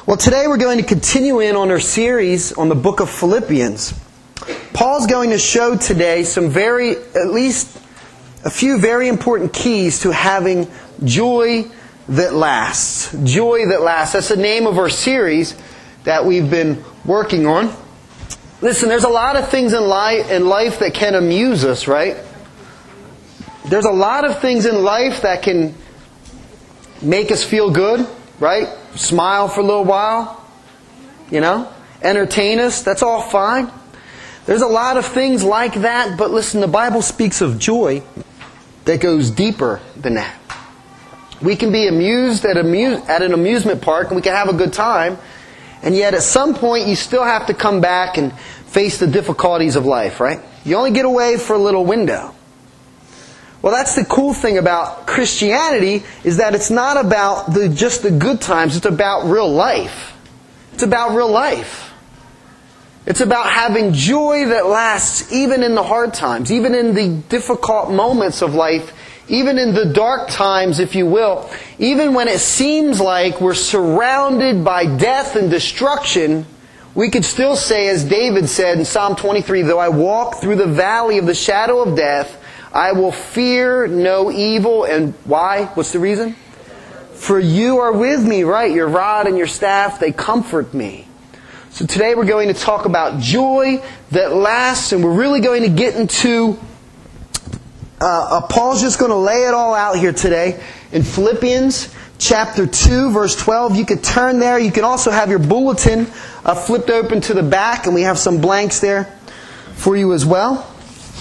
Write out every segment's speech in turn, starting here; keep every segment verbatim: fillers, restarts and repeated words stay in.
Well, today we're going to continue in on our series on the book of Philippians. Paul's going to show today some very, at least a few very important keys to having joy that lasts. Joy that lasts. That's the name of our series that we've been working on. Listen, there's a lot of things in life, in life that can amuse us, right? There's a lot of things in life that can make us feel good, right? Smile for a little while, you know? Entertain us, that's all fine. There's a lot of things like that, but listen, the Bible speaks of joy that goes deeper than that. We can be amused at, amuse, at an amusement park and we can have a good time, and yet at some point you still have to come back and face the difficulties of life, right? You only get away for a little window. Well, that's the cool thing about Christianity, is that it's not about the, just the good times, it's about real life. It's about real life. It's about having joy that lasts even in the hard times, even in the difficult moments of life, even in the dark times, if you will. Even when it seems like we're surrounded by death and destruction, we could still say, as David said in Psalm twenty-three, though I walk through the valley of the shadow of death, I will fear no evil. And why? What's the reason? For you are with me, right? Your rod and your staff, they comfort me. So today we're going to talk about joy that lasts, and we're really going to get into, uh, uh, Paul's just going to lay it all out here today in Philippians chapter two, verse twelve. You could turn there. You can also have your bulletin uh, flipped open to the back, and we have some blanks there for you as well.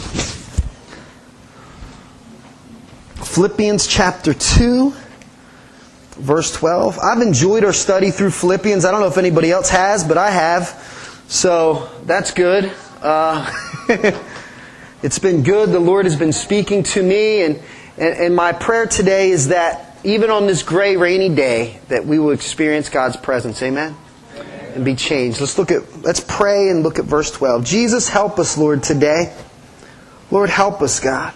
Philippians chapter two, verse twelve. I've enjoyed our study through Philippians. I don't know if anybody else has, but I have. So that's good. Uh, it's been good. The Lord has been speaking to me. And, and, and my prayer today is that even on this gray, rainy day, that we will experience God's presence. Amen? Amen. And be changed. Let's look at, let's pray and look at verse twelve. Jesus, help us, Lord, today. Lord, help us, God.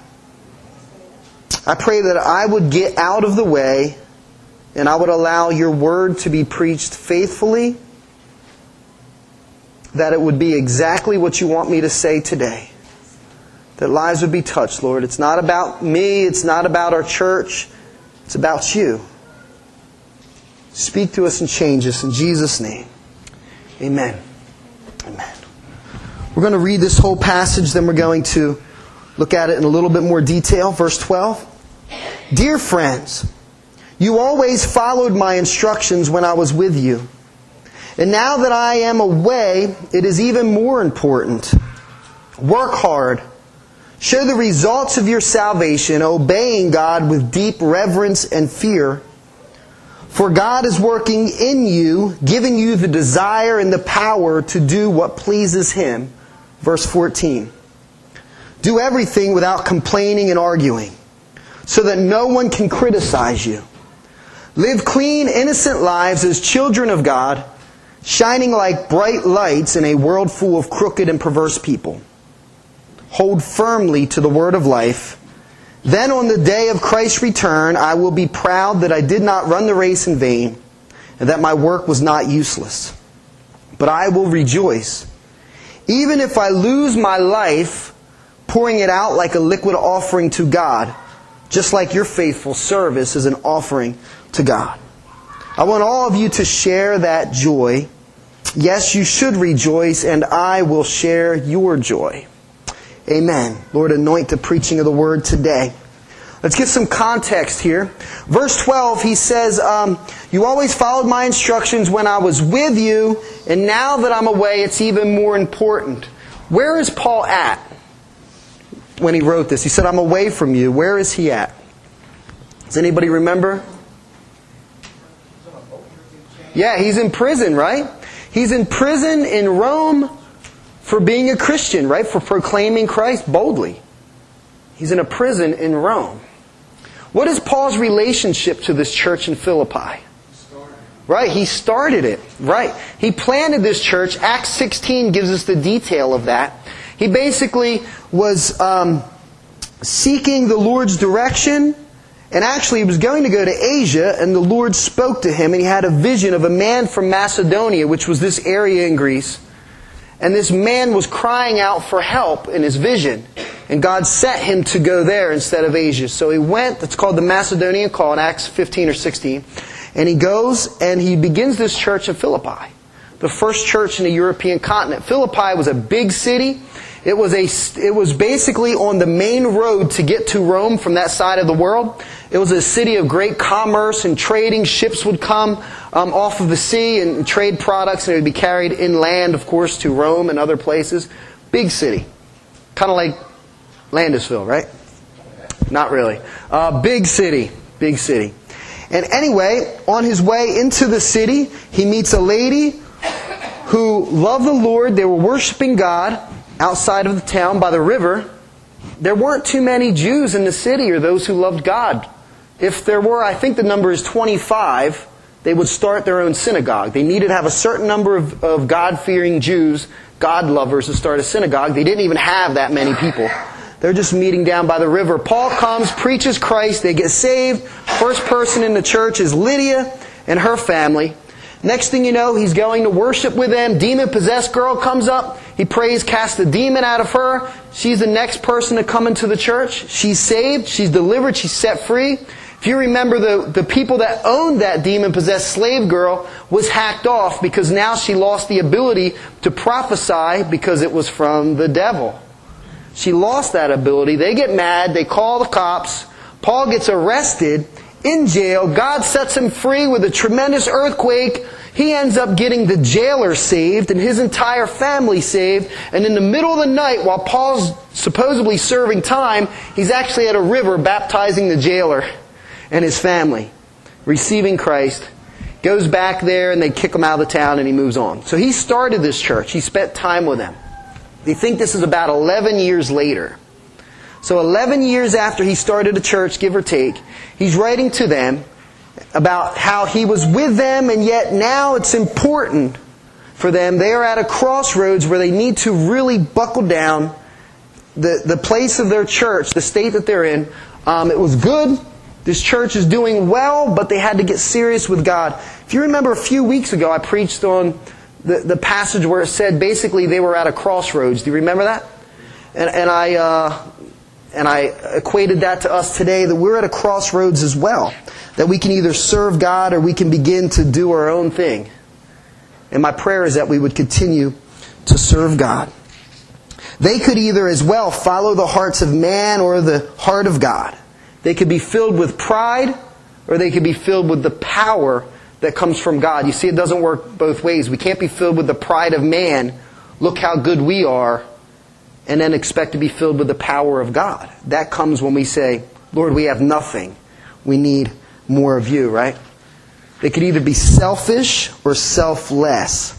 I pray that I would get out of the way and I would allow your word to be preached faithfully, that it would be exactly what you want me to say today, that lives would be touched, Lord. It's not about me, it's not about our church, it's about you. Speak to us and change us in Jesus' name. Amen. Amen. We're going to read this whole passage, then we're going to look at it in a little bit more detail. Verse twelve. Dear friends, you always followed my instructions when I was with you. And now that I am away, it is even more important. Work hard. Show the results of your salvation, obeying God with deep reverence and fear. For God is working in you, giving you the desire and the power to do what pleases Him. Verse fourteen. Do everything without complaining and arguing, so that no one can criticize you. Live clean, innocent lives as children of God, shining like bright lights in a world full of crooked and perverse people. Hold firmly to the word of life. Then on the day of Christ's return, I will be proud that I did not run the race in vain, and that my work was not useless. But I will rejoice, even if I lose my life, pouring it out like a liquid offering to God, just like your faithful service is an offering to God. I want all of you to share that joy. Yes, you should rejoice, and I will share your joy. Amen. Lord, anoint the preaching of the word today. Let's get some context here. Verse twelve, he says, um, you always followed my instructions when I was with you, and now that I'm away, it's even more important. Where is Paul at when he wrote this? He said, I'm away from you. Where is he at? Does anybody remember? Yeah, he's in prison, right? He's in prison in Rome for being a Christian, right? For proclaiming Christ boldly. He's in a prison in Rome. What is Paul's relationship to this church in Philippi? Right, he started it. Right. He planted this church. Acts sixteen gives us the detail of that. He basically was um, seeking the Lord's direction And actually, he was going to go to Asia, and the Lord spoke to him, and he had a vision of a man from Macedonia, which was this area in Greece. And this man was crying out for help in his vision. And God set him to go there instead of Asia. So he went, it's called the Macedonian Call in Acts fifteen or sixteen. And he goes and he begins this church in Philippi. The first church in the European continent. Philippi was a big city. It was a, it was basically on the main road to get to Rome from that side of the world. It was a city of great commerce and trading. Ships would come um, off of the sea and trade products, and it would be carried inland, of course, to Rome and other places. Big city. Kind of like Landisville, right? Not really. Uh, big city. Big city. And anyway, on his way into the city, he meets a lady who loved the Lord. They were worshiping God outside of the town by the river. There weren't too many Jews in the city or those who loved God. If there were, I think the number is twenty-five, they would start their own synagogue. They needed to have a certain number of, of God-fearing Jews, God lovers, to start a synagogue. They didn't even have that many people. They're just meeting down by the river. Paul comes, preaches Christ, they get saved. First person in the church is Lydia and her family. Next thing you know, he's going to worship with them. Demon-possessed girl comes up. He prays, casts the demon out of her. She's the next person to come into the church. She's saved. She's delivered. She's set free. If you remember, the, the people that owned that demon-possessed slave girl was hacked off because now she lost the ability to prophesy because it was from the devil. She lost that ability. They get mad. They call the cops. Paul gets arrested in jail. God sets him free with a tremendous earthquake. He ends up getting the jailer saved and his entire family saved. And in the middle of the night, while Paul's supposedly serving time, he's actually at a river baptizing the jailer and his family, receiving Christ. Goes back there and they kick him out of the town and he moves on. So he started this church. He spent time with them. They think this is about eleven years later. So eleven years after he started a church, give or take, he's writing to them about how he was with them, and yet now it's important for them. They are at a crossroads where they need to really buckle down. The, the place of their church, the state that they're in, um, it was good. This church is doing well, but they had to get serious with God. If you remember a few weeks ago, I preached on the, the passage where it said basically they were at a crossroads. Do you remember that? And, and I... Uh, And I equated that to us today, that we're at a crossroads as well. That we can either serve God or we can begin to do our own thing. And my prayer is that we would continue to serve God. They could either as well follow the hearts of man or the heart of God. They could be filled with pride or they could be filled with the power that comes from God. You see, it doesn't work both ways. We can't be filled with the pride of man. Look how good we are. And then expect to be filled with the power of God. That comes when we say, Lord, we have nothing. We need more of you, right? They could either be selfish or selfless.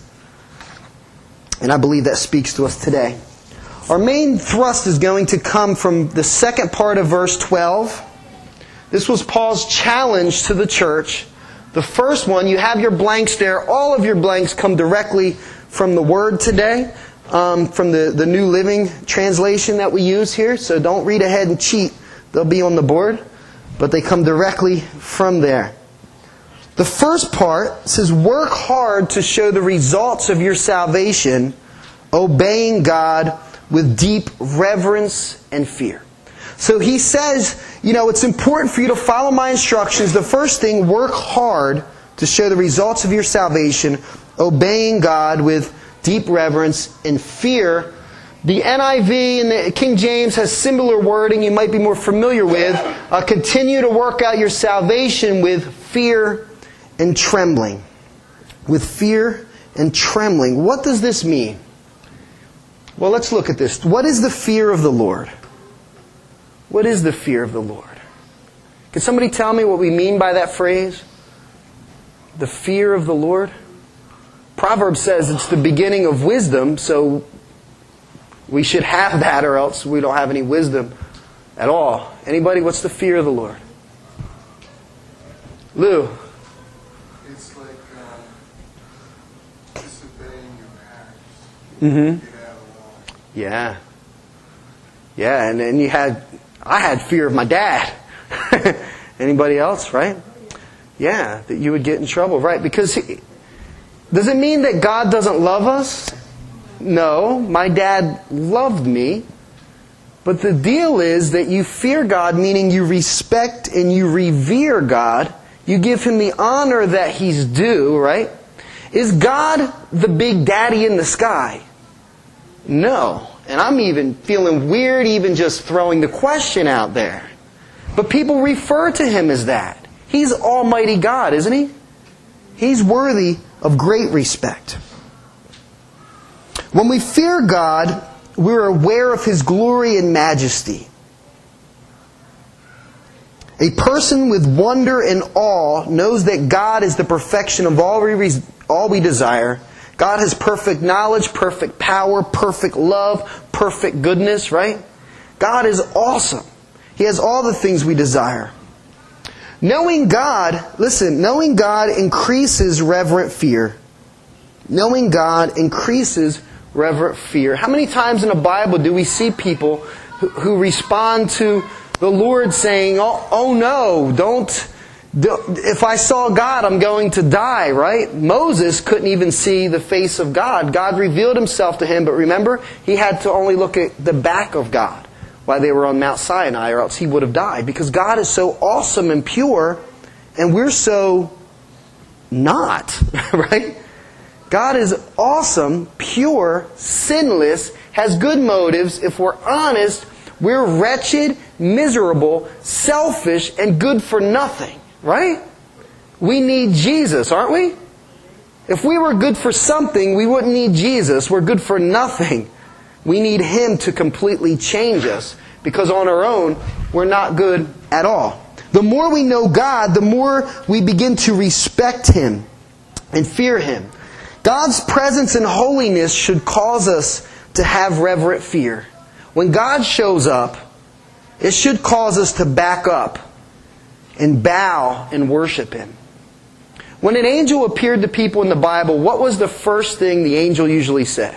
And I believe that speaks to us today. Our main thrust is going to come from the second part of verse twelve. This was Paul's challenge to the church. The first one, you have your blanks there. All of your blanks come directly from the Word today. Um, from the, the New Living Translation that we use here. So don't read ahead and cheat. They'll be on the board. But they come directly from there. The first part says, work hard to show the results of your salvation, obeying God with deep reverence and fear. So he says, you know, it's important for you to follow my instructions. The first thing, work hard to show the results of your salvation, obeying God with deep reverence and fear. The N I V and the King James has similar wording you might be more familiar with. Uh, continue to work out your salvation with fear and trembling. With fear and trembling. What does this mean? Well, let's look at this. What is the fear of the Lord? What is the fear of the Lord? Can somebody tell me what we mean by that phrase? The fear of the Lord? Proverbs says it's the beginning of wisdom, so we should have that or else we don't have any wisdom at all. Anybody, what's the fear of the Lord? Lou? It's like uh, disobeying your parents. Mm-hmm. Get out of line. Yeah. Yeah, and then you had, I had fear of my dad. Anybody else, right? Yeah, that you would get in trouble, right? Because he, does it mean that God doesn't love us? No, my dad loved me. But the deal is that you fear God, meaning you respect and you revere God. You give Him the honor that He's due, right? Is God the big daddy in the sky? No. And I'm even feeling weird even just throwing the question out there. But people refer to Him as that. He's Almighty God, isn't He? He's worthy of great respect. When we fear God, we're aware of His glory and majesty. A person with wonder and awe knows that God is the perfection of all we, all we desire. God has perfect knowledge, perfect power, perfect love, perfect goodness, right? God is awesome. He has all the things we desire. Knowing God, listen, knowing God increases reverent fear. Knowing God increases reverent fear. How many times in the Bible do we see people who, who respond to the Lord saying, oh, oh no, don't, if I saw God, I'm going to die, right? Moses couldn't even see the face of God. God revealed Himself to him, but remember, he had to only look at the back of God while they were on Mount Sinai, or else he would have died. Because God is so awesome and pure, and we're so not, right? God is awesome, pure, sinless, has good motives. If we're honest, we're wretched, miserable, selfish, and good for nothing, right? We need Jesus, aren't we? If we were good for something, we wouldn't need Jesus. We're good for nothing. We need Him to completely change us, because on our own, we're not good at all. The more we know God, the more we begin to respect Him and fear Him. God's presence and holiness should cause us to have reverent fear. When God shows up, it should cause us to back up and bow and worship Him. When an angel appeared to people in the Bible, what was the first thing the angel usually said?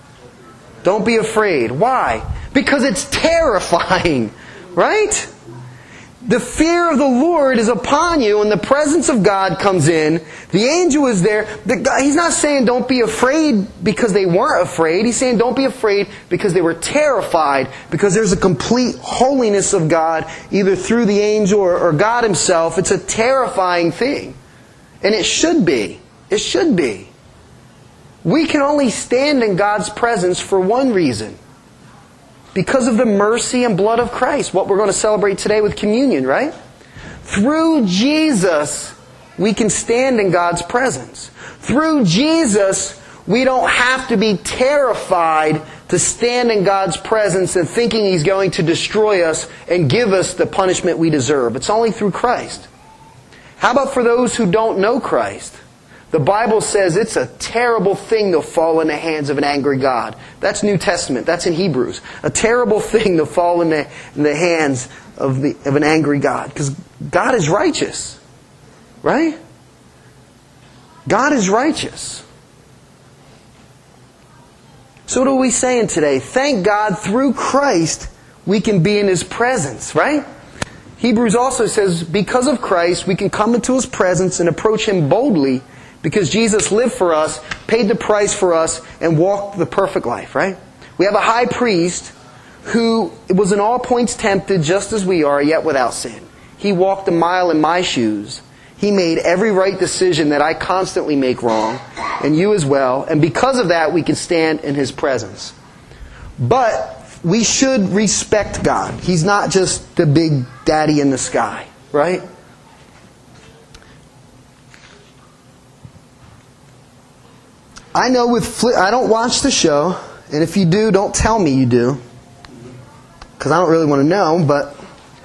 Don't be afraid. Why? Because it's terrifying, right? The fear of the Lord is upon you, and the presence of God comes in. The angel is there. He's not saying don't be afraid because they weren't afraid. He's saying don't be afraid because they were terrified, because there's a complete holiness of God, either through the angel or, or God Himself. It's a terrifying thing. And it should be. It should be. We can only stand in God's presence for one reason. Because of the mercy and blood of Christ. What we're going to celebrate today with communion, right? Through Jesus, we can stand in God's presence. Through Jesus, we don't have to be terrified to stand in God's presence and thinking He's going to destroy us and give us the punishment we deserve. It's only through Christ. How about for those who don't know Christ? The Bible says it's a terrible thing to fall in the hands of an angry God. That's New Testament. That's in Hebrews. A terrible thing to fall in the, in the hands of, the, of an angry God. Because God is righteous. Right? God is righteous. So what are we saying today? Thank God through Christ we can be in His presence. Right? Hebrews also says because of Christ we can come into His presence and approach Him boldly, because Jesus lived for us, paid the price for us, and walked the perfect life, right? We have a high priest who was in all points tempted just as we are, yet without sin. He walked a mile in my shoes. He made every right decision that I constantly make wrong, and you as well. And because of that, we can stand in His presence. But we should respect God. He's not just the big daddy in the sky, right? I know with Flip, I don't watch the show, and if you do, don't tell me you do, because I don't really want to know, but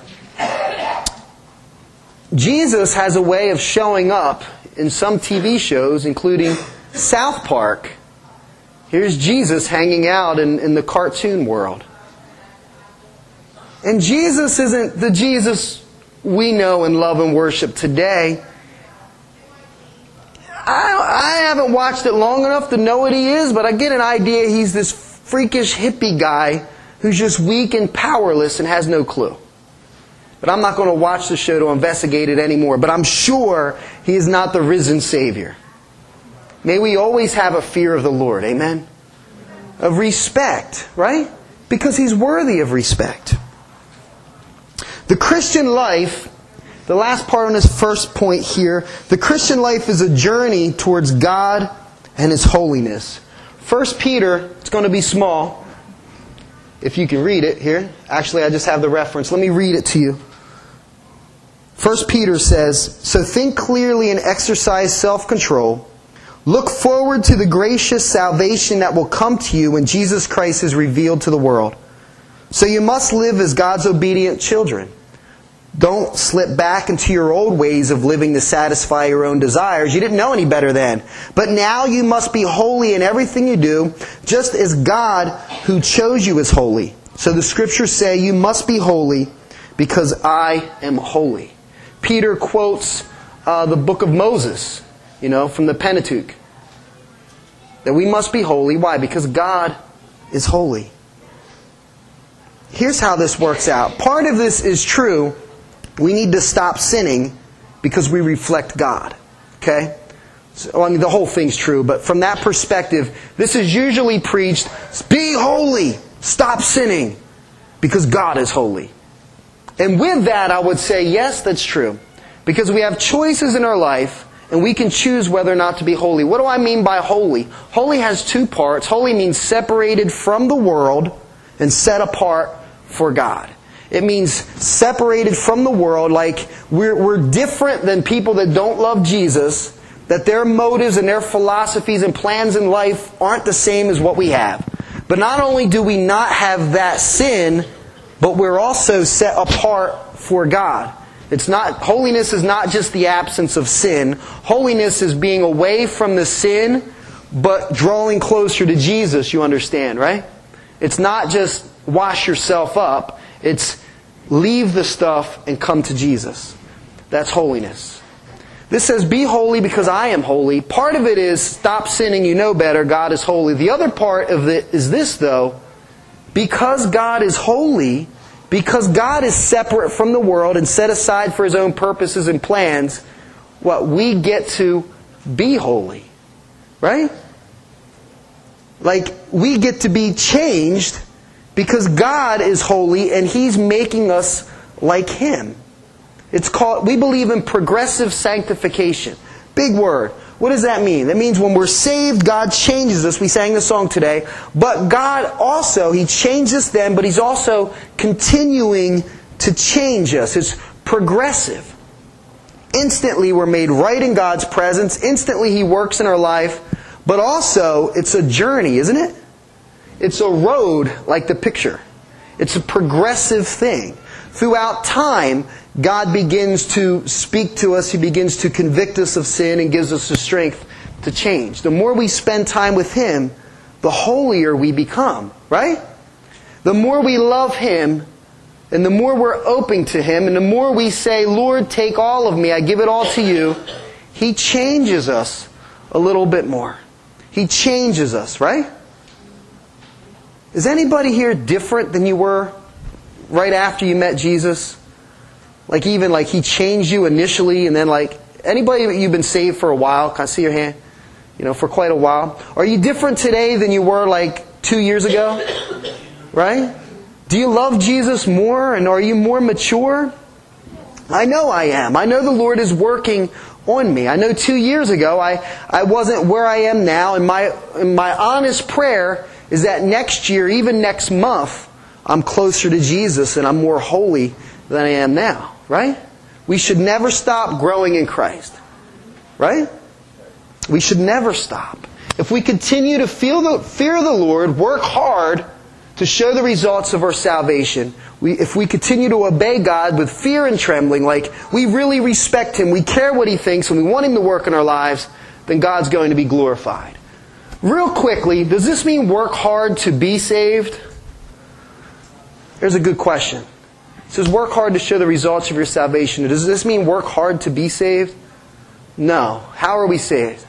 Jesus has a way of showing up in some T V shows, including South Park. Here's Jesus hanging out in, in the cartoon world. And Jesus isn't the Jesus we know and love and worship today. I, I haven't watched it long enough to know what He is, but I get an idea He's this freakish hippie guy who's just weak and powerless and has no clue. But I'm not going to watch the show to investigate it anymore. But I'm sure He is not the risen Savior. May we always have a fear of the Lord. Amen? Of respect, right? Because He's worthy of respect. The Christian life, the last part on this first point here, the Christian life is a journey towards God and His holiness. First Peter, it's going to be small. If you can read it here. Actually, I just have the reference. Let me read it to you. First Peter says, "So think clearly and exercise self-control. Look forward to the gracious salvation that will come to you when Jesus Christ is revealed to the world. So you must live as God's obedient children. Don't slip back into your old ways of living to satisfy your own desires. You didn't know any better then. But now you must be holy in everything you do, just as God who chose you is holy. So the Scriptures say you must be holy because I am holy." Peter quotes uh, the book of Moses, you know, from the Pentateuch. That we must be holy. Why? Because God is holy. Here's how this works out. Part of this is true. We need to stop sinning because we reflect God. Okay? So, well, I mean, the whole thing's true, but from that perspective, this is usually preached, be holy, stop sinning, because God is holy. And with that, I would say, yes, that's true. Because we have choices in our life, and we can choose whether or not to be holy. What do I mean by holy? Holy has two parts. Holy means separated from the world and set apart for God. It means separated from the world, like we're, we're different than people that don't love Jesus, that their motives and their philosophies and plans in life aren't the same as what we have. But not only do we not have that sin, but we're also set apart for God. It's not, holiness is not just the absence of sin. Holiness is being away from the sin, but drawing closer to Jesus, you understand, right? It's not just wash yourself up. It's leave the stuff and come to Jesus. That's holiness. This says, be holy because I am holy. Part of it is, stop sinning, you know better, God is holy. The other part of it is this, though. Because God is holy, because God is separate from the world and set aside for His own purposes and plans, what we get to be holy. Right? Like, we get to be changed because God is holy and He's making us like Him. It's called, we believe in progressive sanctification. Big word. What does that mean? That means when we're saved, God changes us. We sang the song today. But God also, He changed us then, but He's also continuing to change us. It's progressive. Instantly we're made right in God's presence. Instantly He works in our life. But also, it's a journey, isn't it? It's a road like the picture. It's a progressive thing. Throughout time, God begins to speak to us. He begins to convict us of sin and gives us the strength to change. The more we spend time with Him, the holier we become, right? The more we love Him, and the more we're open to Him, and the more we say, Lord, take all of me, I give it all to You, He changes us a little bit more. He changes us, right? Is anybody here different than you were right after you met Jesus? Like even like He changed you initially and then like, anybody that you've been saved for a while? Can I see your hand? You know, for quite a while. Are you different today than you were like two years ago? Right? Do you love Jesus more and are you more mature? I know I am. I know the Lord is working on me. I know two years ago I, I wasn't where I am now, and my, and my honest prayer is that next year, even next month, I'm closer to Jesus and I'm more holy than I am now. Right? We should never stop growing in Christ. Right? We should never stop. If we continue to feel the, fear the Lord, work hard to show the results of our salvation, we, if we continue to obey God with fear and trembling, like we really respect Him, we care what He thinks, and we want Him to work in our lives, then God's going to be glorified. Real quickly, does this mean work hard to be saved? Here's a good question. It says work hard to show the results of your salvation. Does this mean work hard to be saved? No. How are we saved?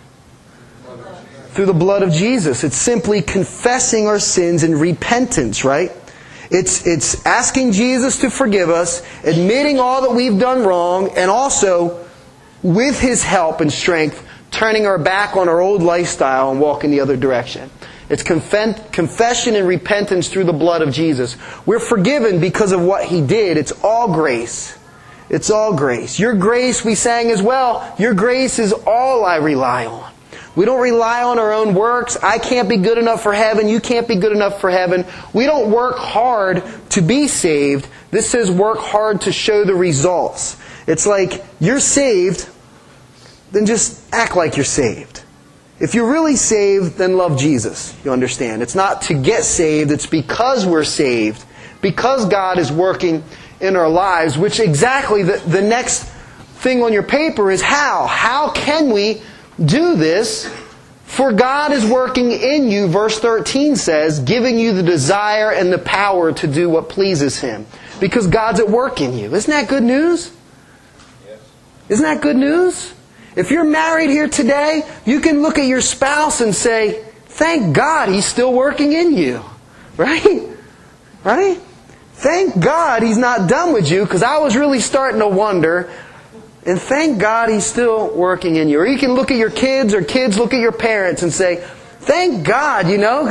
Through the blood of Jesus. It's simply confessing our sins in repentance, right? It's, it's asking Jesus to forgive us, admitting all that we've done wrong, and also, with His help and strength, turning our back on our old lifestyle and walking the other direction. It's conf- confession and repentance through the blood of Jesus. We're forgiven because of what He did. It's all grace. It's all grace. Your grace, we sang as well, your grace is all I rely on. We don't rely on our own works. I can't be good enough for heaven. You can't be good enough for heaven. We don't work hard to be saved. This says work hard to show the results. It's like, you're saved, then just act like you're saved. If you're really saved, then love Jesus. You understand? It's not to get saved. It's because we're saved. Because God is working in our lives, which exactly the, the next thing on your paper is how. How can we do this? For God is working in you, verse thirteen says, giving you the desire and the power to do what pleases Him. Because God's at work in you. Isn't that good news? Yes. Isn't that good news? If you're married here today, you can look at your spouse and say, thank God He's still working in you. Right? Right? Thank God He's not done with you, because I was really starting to wonder. And thank God He's still working in you. Or you can look at your kids, or kids look at your parents and say, thank God, you know,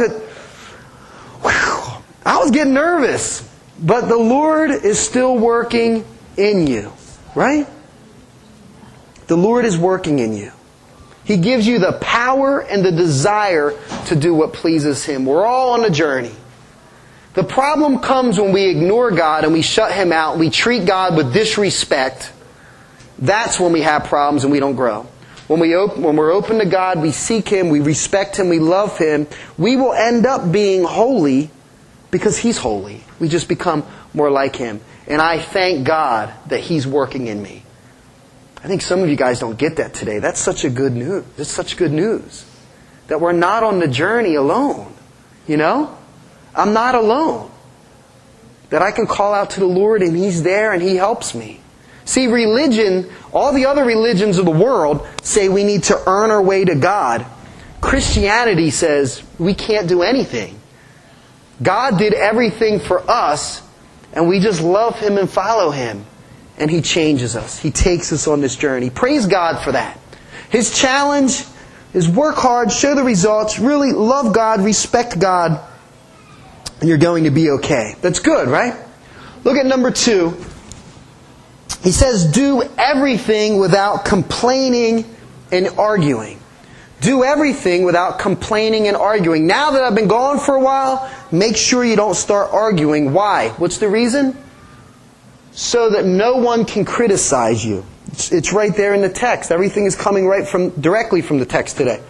whew, I was getting nervous. But the Lord is still working in you. Right? The Lord is working in you. He gives you the power and the desire to do what pleases Him. We're all on a journey. The problem comes when we ignore God and we shut Him out. We treat God with disrespect. That's when we have problems and we don't grow. When, we op- when we're open to God, we seek Him, we respect Him, we love Him, we will end up being holy because He's holy. We just become more like Him. And I thank God that He's working in me. I think some of you guys don't get that today. That's such a good news. It's such good news. That we're not on the journey alone. You know? I'm not alone. That I can call out to the Lord and He's there and He helps me. See, religion, all the other religions of the world say we need to earn our way to God. Christianity says we can't do anything. God did everything for us, and we just love Him and follow Him. And He changes us. He takes us on this journey. Praise God for that. His challenge is work hard, show the results, really love God, respect God, and you're going to be okay. That's good, right? Look at number two. He says, do everything without complaining and arguing. Do everything without complaining and arguing. Now that I've been gone for a while, make sure you don't start arguing. Why? What's the reason? So that no one can criticize you. It's, it's right there in the text. Everything is coming right from directly from the text today.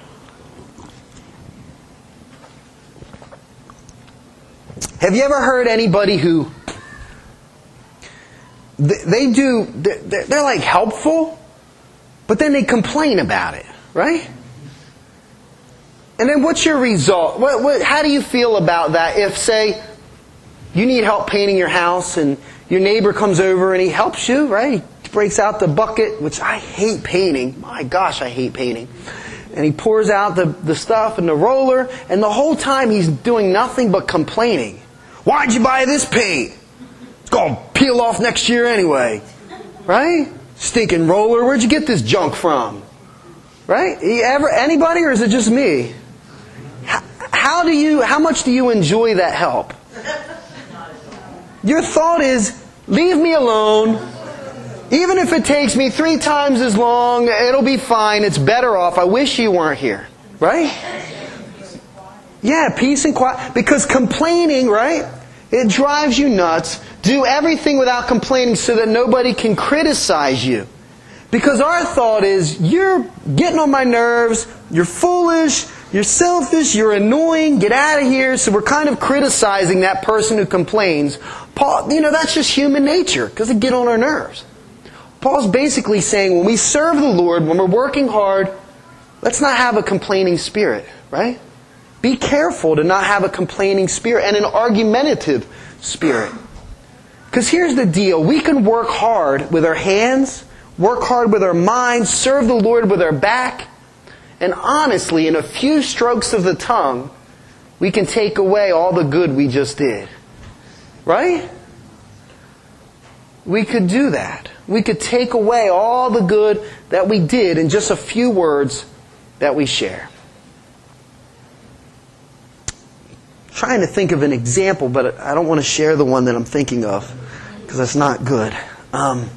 Have you ever heard anybody who they, they do they're, they're like helpful, but then they complain about it, right? And then what's your result? What, what, how do you feel about that? If, say, you need help painting your house and your neighbor comes over and he helps you, right? He breaks out the bucket, which I hate painting. My gosh, I hate painting. And he pours out the, the stuff and the roller, and the whole time he's doing nothing but complaining. Why'd you buy this paint? It's going to peel off next year anyway. Right? Stinking roller. Where'd you get this junk from? Right? You ever, anybody, or is it just me? How, how do you, how much do you enjoy that help? Your thought is, leave me alone. Even if it takes me three times as long, it'll be fine. It's better off. I wish you weren't here. Right? Yeah, peace and quiet. Because complaining, right? It drives you nuts. Do everything without complaining so that nobody can criticize you. Because our thought is, you're getting on my nerves, you're foolish, you're selfish, you're annoying, get out of here. So we're kind of criticizing that person who complains. Paul, you know, that's just human nature, because it get on our nerves. Paul's basically saying, when we serve the Lord, when we're working hard, let's not have a complaining spirit, right? Be careful to not have a complaining spirit and an argumentative spirit. Because here's the deal. We can work hard with our hands, work hard with our minds, serve the Lord with our back, and honestly, in a few strokes of the tongue, we can take away all the good we just did. Right? We could do that. We could take away all the good that we did in just a few words that we share. I'm trying to think of an example, but I don't want to share the one that I'm thinking of because that's not good. Um,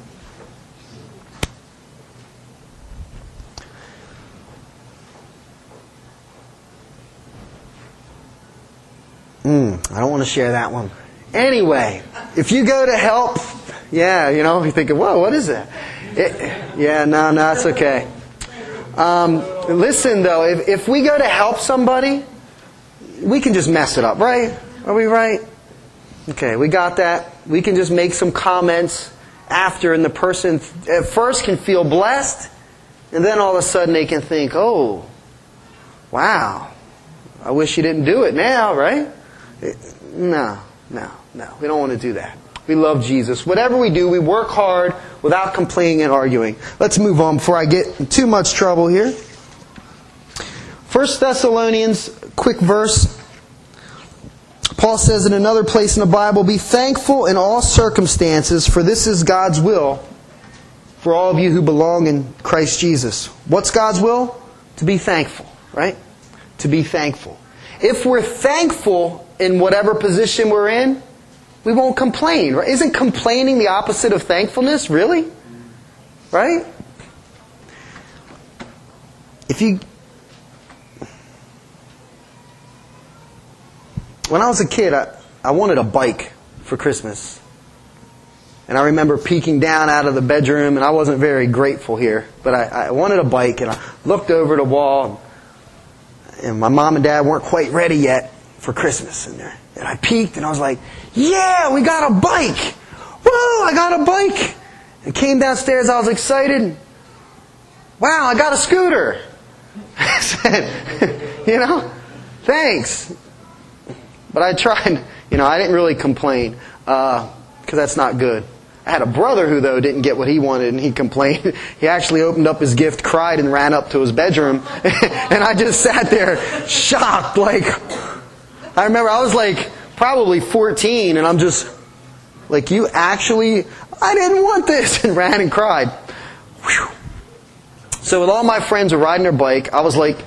mm, I don't want to share that one. Anyway, if you go to help, yeah, you know, you're thinking, whoa, what is that? It, yeah, no, no, it's okay. Um, listen, though, if, if we go to help somebody, we can just mess it up, right? Are we right? Okay, we got that. We can just make some comments after, and the person at first can feel blessed, and then all of a sudden they can think, oh, wow, I wish you didn't do it now, right? No, no, no. We don't want to do that. We love Jesus. Whatever we do, we work hard without complaining and arguing. Let's move on before I get in too much trouble here. First Thessalonians, quick verse. Paul says in another place in the Bible, be thankful in all circumstances, for this is God's will for all of you who belong in Christ Jesus. What's God's will? To be thankful, right? To be thankful. If we're thankful in whatever position we're in, we won't complain. Right? Isn't complaining the opposite of thankfulness? Really? Right? If you... When I was a kid, I, I wanted a bike for Christmas. And I remember peeking down out of the bedroom, and I wasn't very grateful here, but I, I wanted a bike, and I looked over the wall, and my mom and dad weren't quite ready yet for Christmas. And, and I peeked, and I was like, yeah, we got a bike! Whoa, I got a bike! And came downstairs, I was excited. Wow, I got a scooter! I said, you know, thanks. But I tried, you know, I didn't really complain, because uh, that's not good. I had a brother who, though, didn't get what he wanted, and he complained. He actually opened up his gift, cried, and ran up to his bedroom. And I just sat there, shocked, like... I remember I was like probably fourteen, and I'm just like, you actually... I didn't want this, and ran and cried. Whew. So with all my friends were riding their bike, I was like...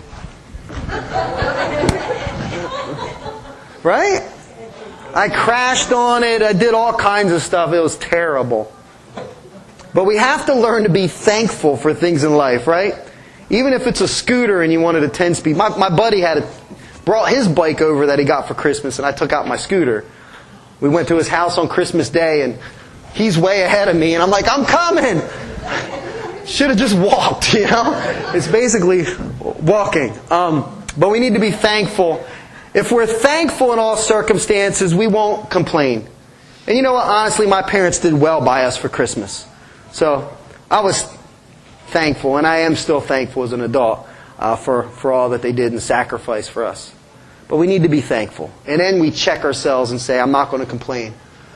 Right? I crashed on it. I did all kinds of stuff. It was terrible. But we have to learn to be thankful for things in life, right? Even if it's a scooter and you wanted a ten-speed. My, my buddy had a, brought his bike over that he got for Christmas, and I took out my scooter. We went to his house on Christmas Day, and he's way ahead of me, and I'm like, I'm coming! Should have just walked, you know? It's basically walking. Um, but we need to be thankful. If we're thankful in all circumstances, we won't complain. And you know what? Honestly, my parents did well by us for Christmas. So I was thankful, and I am still thankful as an adult uh, for, for all that they did and sacrificed for us. But we need to be thankful. And then we check ourselves and say, I'm not going to complain.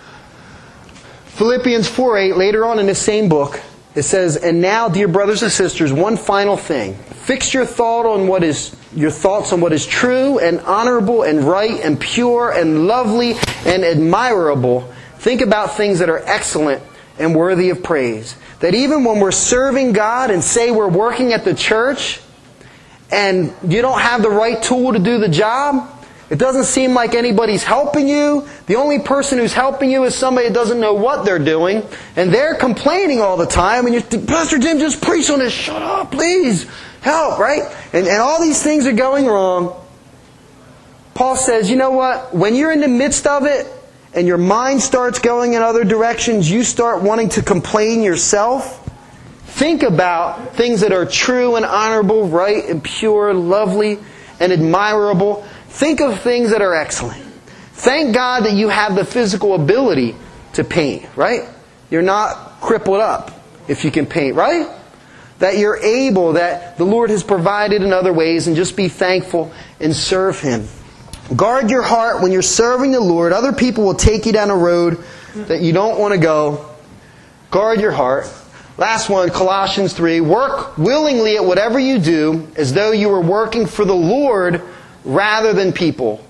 Philippians four eight, later on in this same book, it says, and now, dear brothers and sisters, one final thing. Fix your thought on what is your thoughts on what is true and honorable and right and pure and lovely and admirable. Think about things that are excellent and worthy of praise. That even when we're serving God and say we're working at the church and you don't have the right tool to do the job, it doesn't seem like anybody's helping you. The only person who's helping you is somebody that doesn't know what they're doing. And they're complaining all the time. And you think, Pastor Jim, just preach on this. Shut up, please. Help, right? And, and all these things are going wrong. Paul says, you know what? When you're in the midst of it and your mind starts going in other directions, you start wanting to complain yourself. Think about things that are true and honorable, right and pure, lovely and admirable. Think of things that are excellent. Thank God that you have the physical ability to paint, right? You're not crippled up if you can paint, right? That you're able, that the Lord has provided in other ways, and just be thankful and serve Him. Guard your heart when you're serving the Lord. Other people will take you down a road that you don't want to go. Guard your heart. Last one, Colossians three. Work willingly at whatever you do, as though you were working for the Lord rather than people.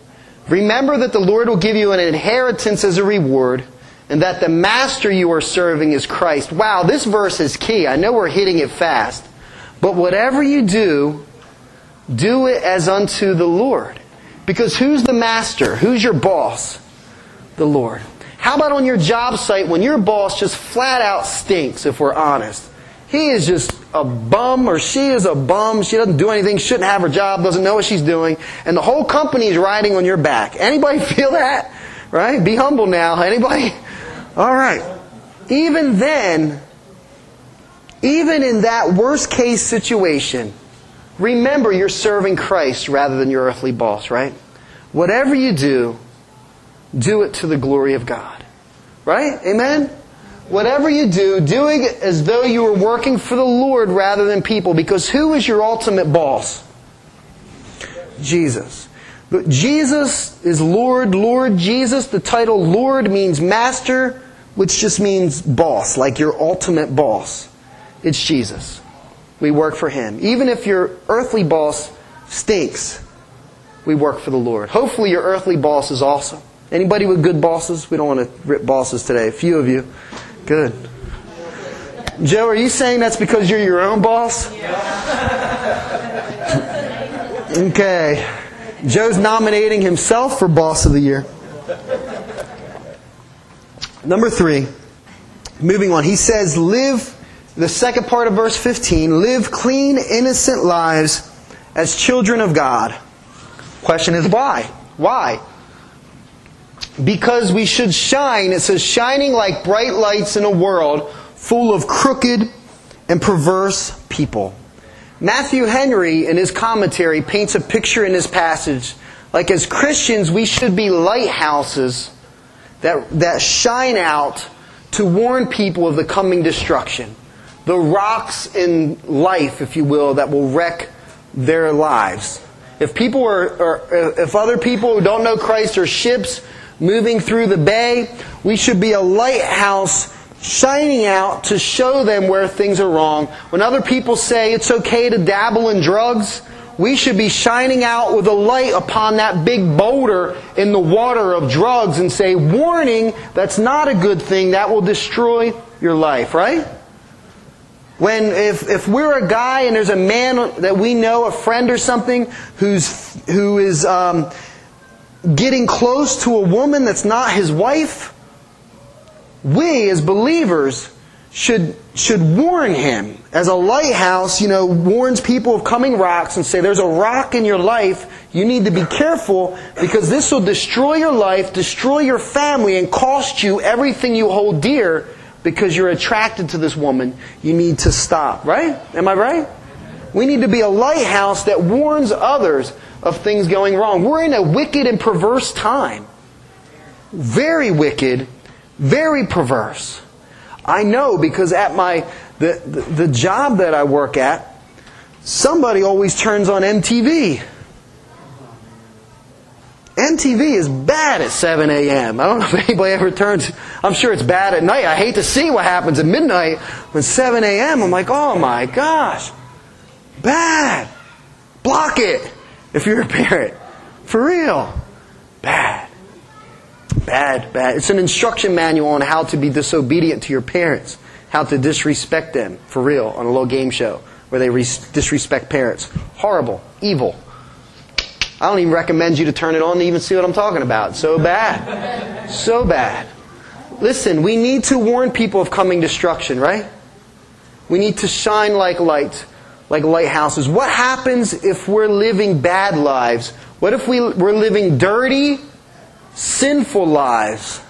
Remember that the Lord will give you an inheritance as a reward, and that the master you are serving is Christ. Wow, this verse is key. I know we're hitting it fast. But whatever you do, do it as unto the Lord. Because who's the master? Who's your boss? The Lord. How about on your job site when your boss just flat out stinks, if we're honest? He is just a bum, or she is a bum. She doesn't do anything, shouldn't have her job, doesn't know what she's doing. And the whole company is riding on your back. Anybody feel that? Right? Be humble now. Anybody? All right. Even then, even in that worst case situation, remember you're serving Christ rather than your earthly boss, right? Whatever you do, do it to the glory of God. Right? Amen? Whatever you do, doing it as though you were working for the Lord rather than people. Because who is your ultimate boss? Jesus. But Jesus is Lord, Lord Jesus. The title Lord means master, which just means boss, like your ultimate boss. It's Jesus. We work for Him. Even if your earthly boss stinks, we work for the Lord. Hopefully your earthly boss is awesome. Anybody with good bosses? We don't want to rip bosses today. A few of you. Good. Joe, are you saying that's because you're your own boss? Okay. Joe's nominating himself for Boss of the Year. Number three. Moving on. He says, live, the second part of verse fifteen, live clean, innocent lives as children of God. Question is why? Why? Because we should shine, it says, shining like bright lights in a world full of crooked and perverse people. Matthew Henry, in his commentary, paints a picture in this passage. Like as Christians, we should be lighthouses that, that shine out to warn people of the coming destruction. The rocks in life, if you will, that will wreck their lives. If people are, or if other people who don't know Christ are ships moving through the bay, we should be a lighthouse shining out to show them where things are wrong. When other people say it's okay to dabble in drugs, we should be shining out with a light upon that big boulder in the water of drugs and say, warning, that's not a good thing. That will destroy your life, right? When if if we're a guy and there's a man that we know, a friend or something, who's who is um, getting close to a woman that's not his wife, we as believers should should warn him. As a lighthouse, you know, warns people of coming rocks and say, there's a rock in your life, you need to be careful because this will destroy your life, destroy your family, and cost you everything you hold dear because you're attracted to this woman. You need to stop. Right? Am I right? We need to be a lighthouse that warns others of things going wrong. We're in a wicked and perverse time. Very wicked, very perverse. I know because at my the, the, the job that I work at, somebody always turns on M T V. M T V is bad at seven a.m. I don't know if anybody ever turns... I'm sure it's bad at night. I hate to see what happens at midnight. When seven a.m., I'm like, oh my gosh. Bad. Block it if you're a parent. For real. Bad. Bad, bad. It's an instruction manual on how to be disobedient to your parents. How to disrespect them. For real. On a little game show where they re- disrespect parents. Horrible. Evil. I don't even recommend you to turn it on to even see what I'm talking about. So bad. So bad. Listen, we need to warn people of coming destruction, right? We need to shine like lights, like lighthouses. What happens if we're living bad lives? What if we, we're living dirty, sinful lives?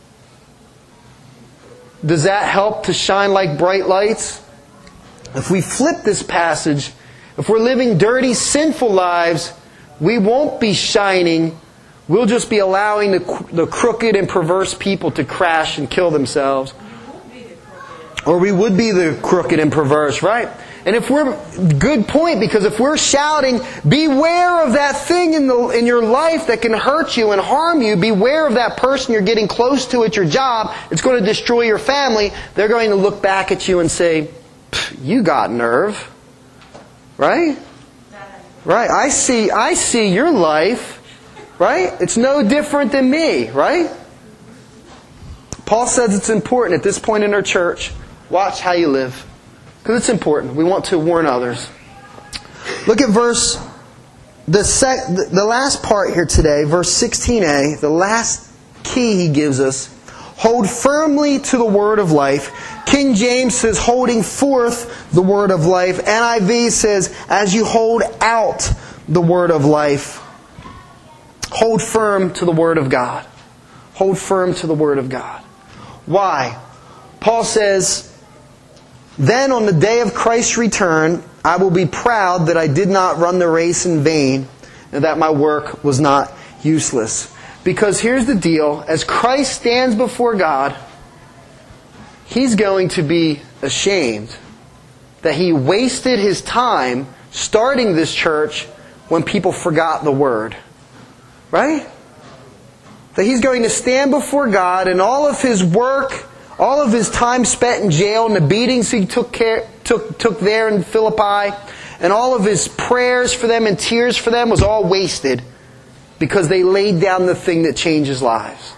Does that help to shine like bright lights? If we flip this passage, if we're living dirty, sinful lives, we won't be shining. We'll just be allowing the, the crooked and perverse people to crash and kill themselves. Or we would be the crooked and perverse, right? And if we're, good point, because if we're shouting, beware of that thing in the in your life that can hurt you and harm you, beware of that person you're getting close to at your job, it's going to destroy your family, they're going to look back at you and say, you got nerve. Right? Right, I see I see your life. Right? It's no different than me, right? Paul says it's important at this point in our church. Watch how you live. Because it's important. We want to warn others. Look at verse, the sec, the last part here today, verse sixteen a, the last key he gives us. Hold firmly to the word of life. King James says, holding forth the word of life. N I V says, as you hold out the word of life. Hold firm to the word of God. Hold firm to the word of God. Why? Paul says, then on the day of Christ's return, I will be proud that I did not run the race in vain and that my work was not useless. Because here's the deal. As Christ stands before God, He's going to be ashamed that He wasted His time starting this church when people forgot the Word. Right? That He's going to stand before God and all of His work, all of His time spent in jail and the beatings He took care, took, took there in Philippi, and all of His prayers for them and tears for them was all wasted because they laid down the thing that changes lives.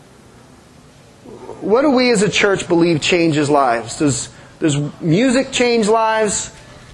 What do we as a church believe changes lives? Does, does music change lives?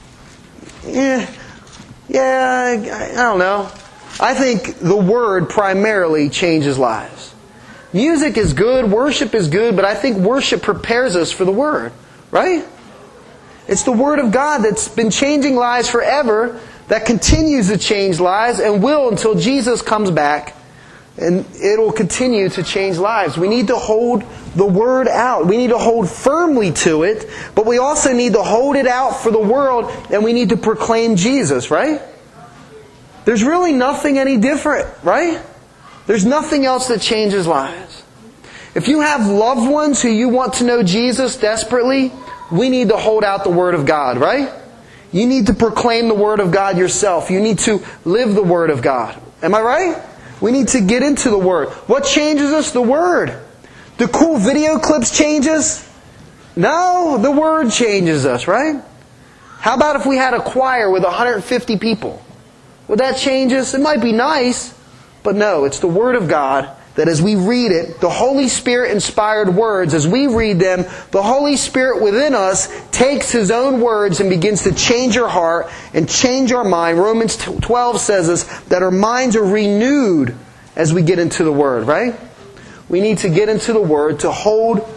Yeah, yeah, I, I don't know. I think the Word primarily changes lives. Music is good, worship is good, but I think worship prepares us for the Word. Right? It's the Word of God that's been changing lives forever, that continues to change lives and will until Jesus comes back. And it will continue to change lives. We need to hold the Word out. We need to hold firmly to it, but we also need to hold it out for the world, and we need to proclaim Jesus, right? There's really nothing any different, right? There's nothing else that changes lives. If you have loved ones who you want to know Jesus desperately, we need to hold out the Word of God, right? You need to proclaim the Word of God yourself. You need to live the Word of God. Am I right? We need to get into the Word. What changes us? The Word. Do cool video clips change us? No, the Word changes us, right? How about if we had a choir with one hundred fifty people? Would that change us? It might be nice, but no, it's the Word of God that as we read it, the Holy Spirit inspired words, as we read them, the Holy Spirit within us takes His own words and begins to change our heart and change our mind. Romans twelve says us that our minds are renewed as we get into the Word, right? We need to get into the Word to hold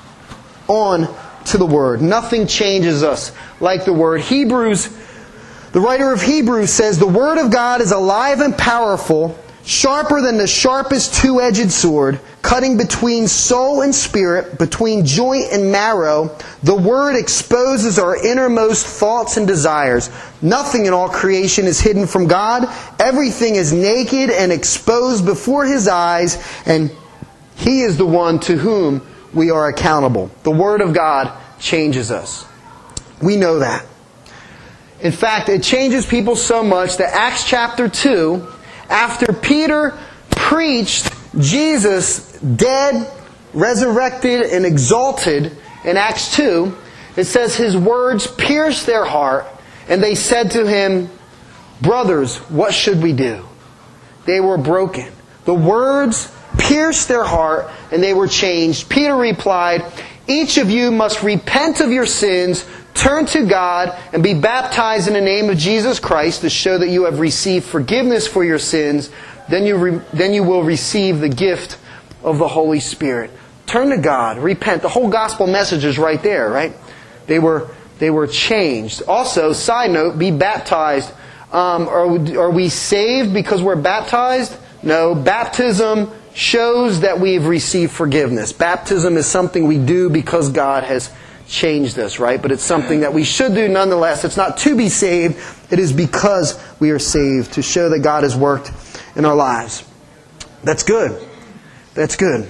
on to the Word. Nothing changes us like the Word. Hebrews, the writer of Hebrews says, the Word of God is alive and powerful, sharper than the sharpest two-edged sword, cutting between soul and spirit, between joint and marrow. The Word exposes our innermost thoughts and desires. Nothing in all creation is hidden from God. Everything is naked and exposed before His eyes, and He is the one to whom we are accountable. The Word of God changes us. We know that. In fact, it changes people so much that Acts chapter two, after Peter preached Jesus dead, resurrected, and exalted in Acts two, it says His words pierced their heart, and they said to Him, brothers, what should we do? They were broken. The words pierced their heart, and they were changed. Peter replied, each of you must repent of your sins, turn to God, and be baptized in the name of Jesus Christ to show that you have received forgiveness for your sins. Then you, re- then you will receive the gift of the Holy Spirit. Turn to God, repent. The whole gospel message is right there, right? They were, they were changed. Also, side note, be baptized. Um, are, are we saved because we're baptized? No, baptism shows that we've received forgiveness. Baptism is something we do because God has changed us, right? But it's something that we should do nonetheless. It's not to be saved. It is because we are saved, to show that God has worked in our lives. That's good. That's good.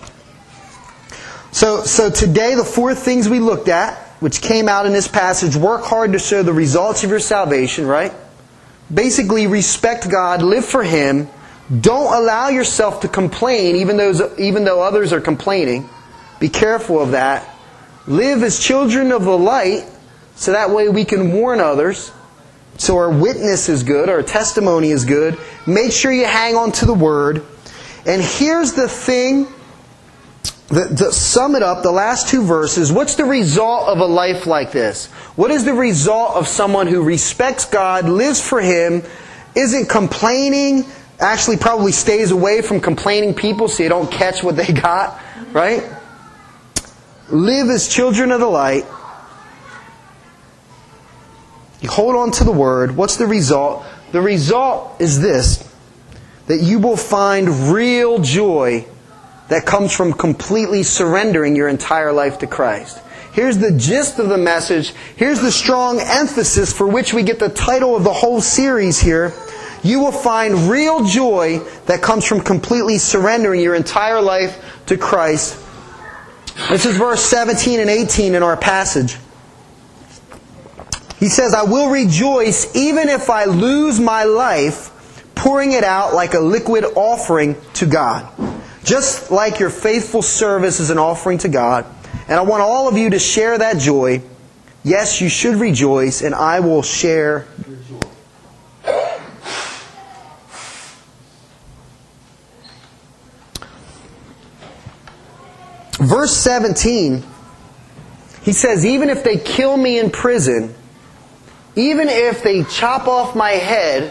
So, so today, the four things we looked at, which came out in this passage, work hard to show the results of your salvation, right? Basically, respect God, live for Him. Don't allow yourself to complain, even though, even though others are complaining. Be careful of that. Live as children of the light, so that way we can warn others. So our witness is good, our testimony is good. Make sure you hang on to the Word. And here's the thing, that, to sum it up, the last two verses, what's the result of a life like this? What is the result of someone who respects God, lives for Him, isn't complaining, actually probably stays away from complaining people so you don't catch what they got, right? Live as children of the light. You hold on to the Word. What's the result? The result is this, that you will find real joy that comes from completely surrendering your entire life to Christ. Here's the gist of the message. Here's the strong emphasis for which we get the title of the whole series here. You will find real joy that comes from completely surrendering your entire life to Christ. This is verse seventeen and eighteen in our passage. He says, I will rejoice even if I lose my life, pouring it out like a liquid offering to God. Just like your faithful service is an offering to God. And I want all of you to share that joy. Yes, you should rejoice, and I will share your joy. Verse seventeen, he says, even if they kill me in prison, even if they chop off my head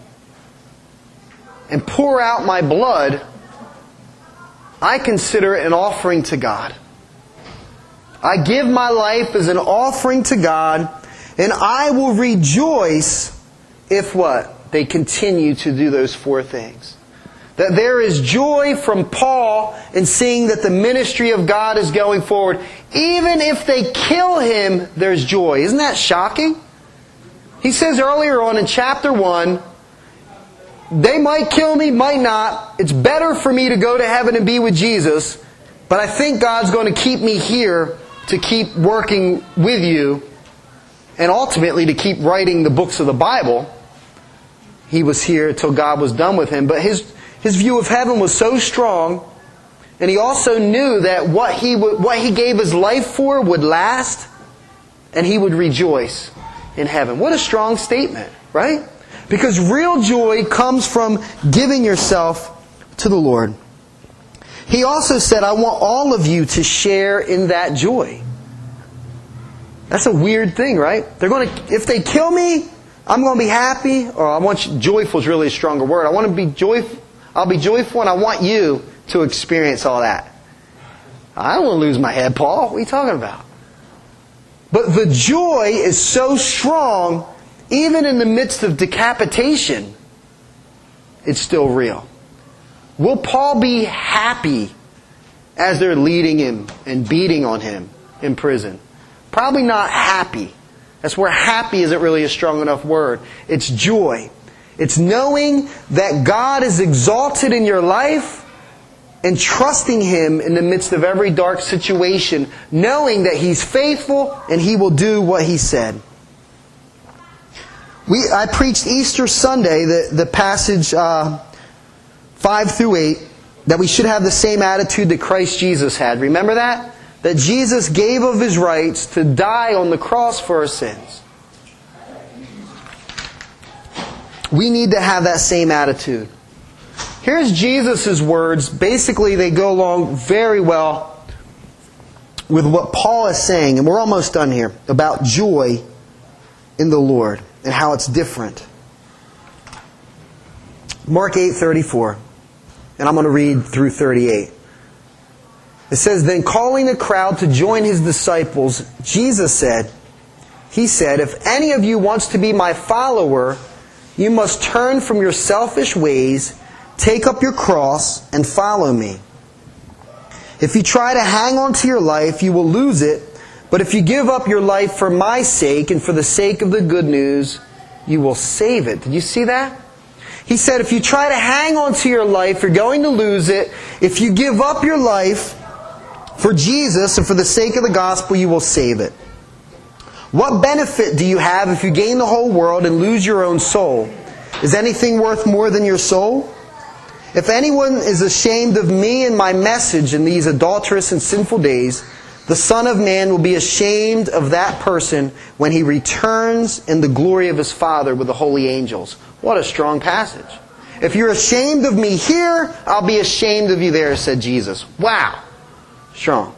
and pour out my blood, I consider it an offering to God. I give my life as an offering to God, and I will rejoice if what? They continue to do those four things. That there is joy from Paul in seeing that the ministry of God is going forward. Even if they kill him, there's joy. Isn't that shocking? He says earlier on in chapter one, they might kill me, might not. It's better for me to go to heaven and be with Jesus, but I think God's going to keep me here to keep working with you and ultimately to keep writing the books of the Bible. He was here until God was done with him. But his, his view of heaven was so strong, and he also knew that what he, would, what he gave his life for would last, and he would rejoice in heaven. What a strong statement, right? Because real joy comes from giving yourself to the Lord. He also said, I want all of you to share in that joy. That's a weird thing, right? They're going to, if they kill me, I'm going to be happy. Or I want you, joyful is really a stronger word. I want to be joyful. I'll be joyful, and I want you to experience all that. I don't want to lose my head, Paul. What are you talking about? But the joy is so strong, even in the midst of decapitation, it's still real. Will Paul be happy as they're leading him and beating on him in prison? Probably not happy. That's where happy isn't really a strong enough word. It's joy. It's knowing that God is exalted in your life and trusting Him in the midst of every dark situation, knowing that He's faithful and He will do what He said. We I preached Easter Sunday, the, the passage uh, five through eight, that we should have the same attitude that Christ Jesus had. Remember that? That Jesus gave of His rights to die on the cross for our sins. We need to have that same attitude. Here's Jesus' words. Basically, they go along very well with what Paul is saying, and we're almost done here, about joy in the Lord and how it's different. Mark eight thirty-four, and I'm going to read through thirty-eight. It says, then calling the crowd to join His disciples, Jesus said, He said, if any of you wants to be my follower, you must turn from your selfish ways, take up your cross, and follow me. If you try to hang on to your life, you will lose it. But if you give up your life for my sake and for the sake of the good news, you will save it. Did you see that? He said, if you try to hang on to your life, you're going to lose it. If you give up your life for Jesus and for the sake of the gospel, you will save it. What benefit do you have if you gain the whole world and lose your own soul? Is anything worth more than your soul? If anyone is ashamed of me and my message in these adulterous and sinful days, The Son of Man will be ashamed of that person when He returns in the glory of His Father with the holy angels. What a strong passage. If you're ashamed of me here, I'll be ashamed of you there, said Jesus. Wow. Strong.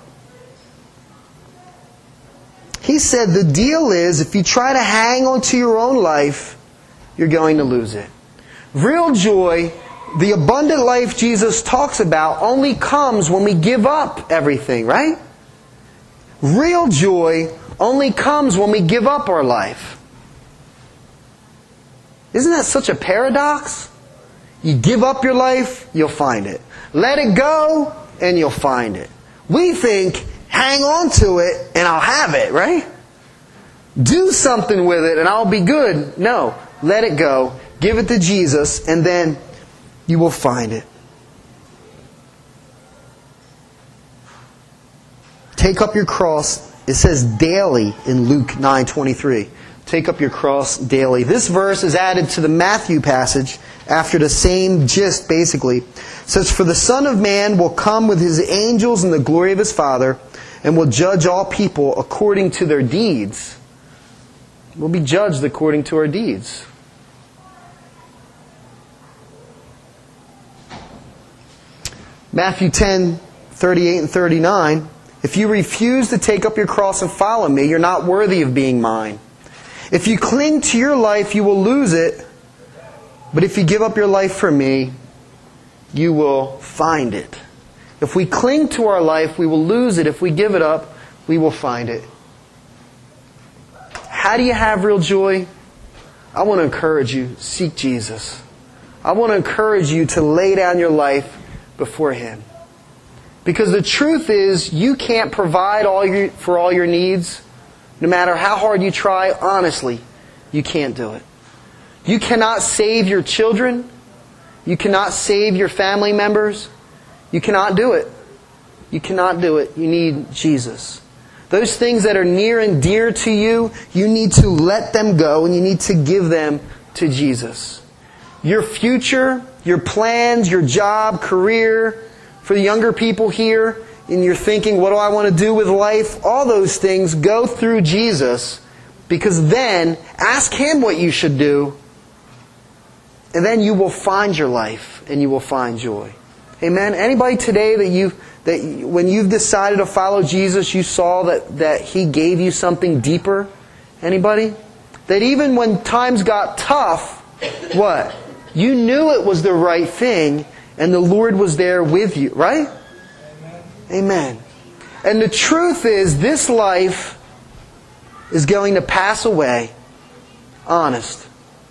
He said the deal is, if you try to hang on to your own life, you're going to lose it. Real joy, the abundant life Jesus talks about, only comes when we give up everything, right? Real joy only comes when we give up our life. Isn't that such a paradox? You give up your life, you'll find it. Let it go, and you'll find it. We think, hang on to it, and I'll have it, right? Do something with it, and I'll be good. No, let it go. Give it to Jesus, and then you will find it. Take up your cross. It says daily in Luke nine twenty-three. Take up your cross daily. This verse is added to the Matthew passage after the same gist, basically. It says, for the Son of Man will come with His angels in the glory of His Father, and will judge all people according to their deeds. We'll be judged according to our deeds. Matthew ten, thirty-eight and thirty-nine. If you refuse to take up your cross and follow me, you're not worthy of being mine. If you cling to your life, you will lose it. But if you give up your life for me, you will find it. If we cling to our life, we will lose it. If we give it up, we will find it. How do you have real joy? I want to encourage you, seek Jesus. I want to encourage you to lay down your life before Him. Because the truth is, you can't provide all your, for all your needs. No matter how hard you try, honestly, you can't do it. You cannot save your children. You cannot save your family members. You cannot do it. You cannot do it. You need Jesus. Those things that are near and dear to you, you need to let them go and you need to give them to Jesus. Your future, your plans, your job, career, for the younger people here, and you're thinking, what do I want to do with life? All those things go through Jesus, because then ask Him what you should do, and then you will find your life and you will find joy. Amen. Anybody today that you that when you've decided to follow Jesus, you saw that, that He gave you something deeper? Anybody? That even when times got tough, what? You knew it was the right thing, and the Lord was there with you, right? Amen. Amen. And the truth is, this life is going to pass away. Honest.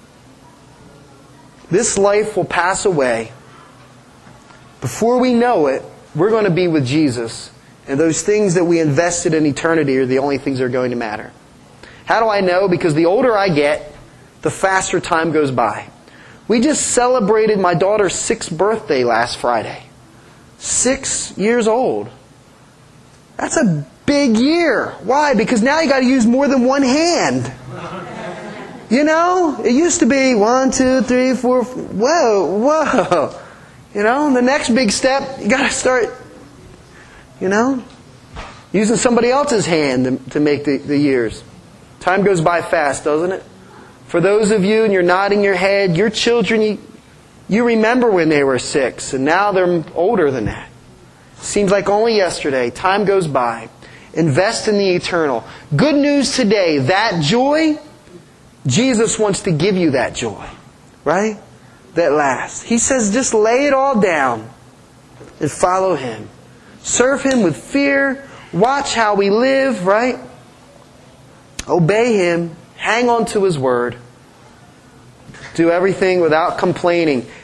This life will pass away. Before we know it, we're going to be with Jesus. And those things that we invested in eternity are the only things that are going to matter. How do I know? Because the older I get, the faster time goes by. We just celebrated my daughter's sixth birthday last Friday. Six years old. That's a big year. Why? Because now you got to use more than one hand. You know? It used to be one, two, three, four. Whoa, whoa. You know? The next big step, you got to start, you know, using somebody else's hand to, to make the, the years. Time goes by fast, doesn't it? For those of you, and you're nodding your head, your children, you, you remember when they were six, and now they're older than that. Seems like only yesterday. Time goes by. Invest in the eternal. Good news today, that joy, Jesus wants to give you that joy. Right? That lasts. He says just lay it all down and follow Him. Serve Him with fear. Watch how we live, right? Obey Him. Hang on to His Word. Do everything without complaining.